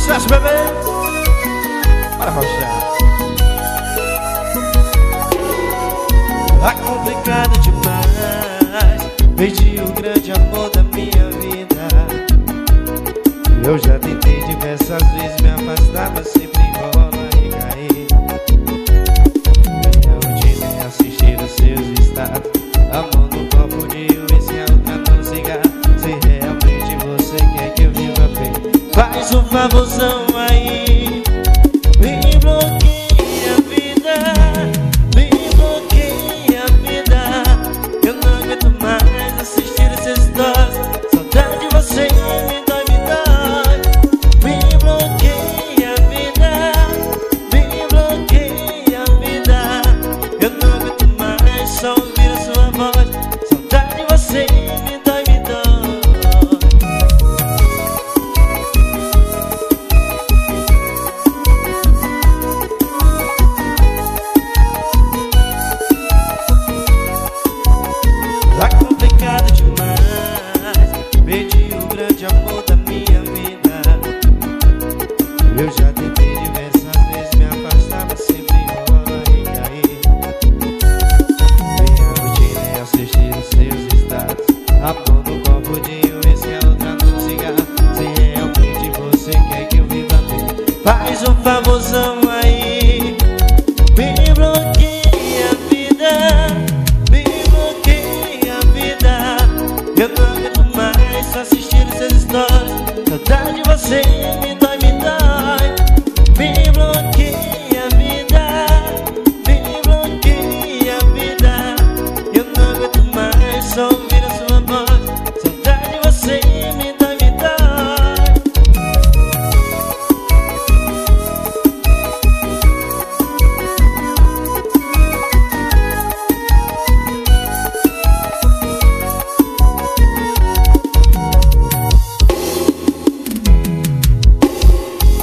Sucesso, bebê. Bora roxar. Tá complicado demais. Perdi o grande amor da minha vida. Eu já tentei diversas vezes me afastar, mas sempre rola e cair. Minha rotina é assistir os seus estados, amor no copo de uísque e a outra no cigarro. Se realmente você quer que eu viva bem, faz um favorzão aí, me bloqueia a vida, me bloqueia a vida. Eu não aguento mais assistir essas histórias, saudade de você me dói, me dói. Me bloqueia a vida, me bloqueia a vida. Eu não aguento mais só ouvir a sua voz, saudade de você me dói, me dói. Tá complicado demais, perdi o grande amor da minha vida. Eu já tentei diversas vezes me afastar, mas sempre rola e cair. Minha rotina é assistir os seus estados, amor no copo de uísque e a outra no cigarro. Se realmente você quer que eu viva bem, faz um favor